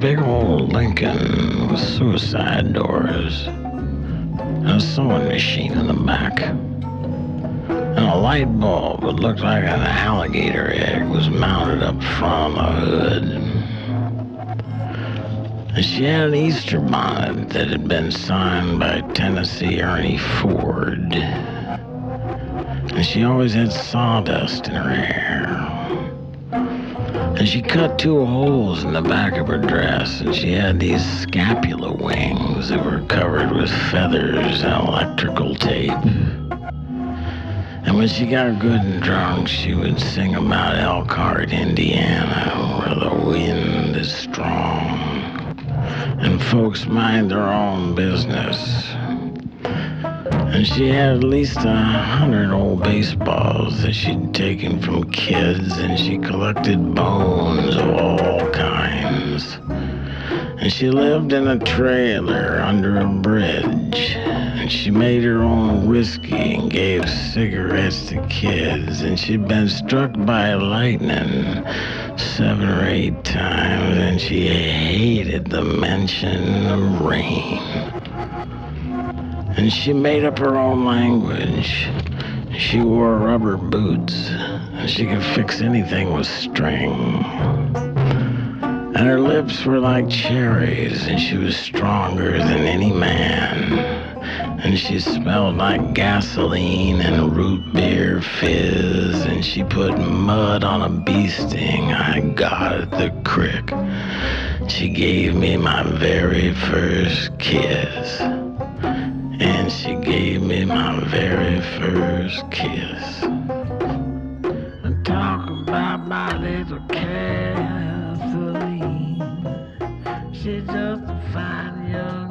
big old Lincoln with suicide doors, and a sewing machine in the back. And a light bulb that looked like an alligator egg was mounted up front on the hood. And she had an Easter bonnet that had been signed by Tennessee Ernie Ford. And she always had sawdust in her hair. And she cut 2 holes in the back of her dress, and she had these scapula wings that were covered with feathers and electrical tape. And when she got good and drunk, she would sing about Elkhart, Indiana, where the wind is strong and folks mind their own business. And she had at least 100 old baseballs that she'd taken from kids, and she collected bones of all kinds. And she lived in a trailer under a bridge, and she made her own whiskey and gave cigarettes to kids, and she'd been struck by lightning 7 or 8 times, and she hated the mention of rain. And she made up her own language. She wore rubber boots, and she could fix anything with string. And her lips were like cherries, and she was stronger than any man. And she smelled like gasoline and root beer fizz, and she put mud on a bee sting I got at the crick. She gave me my very first kiss. And she gave me my very first kiss. Talk about my little Kathleen. She's just a fine young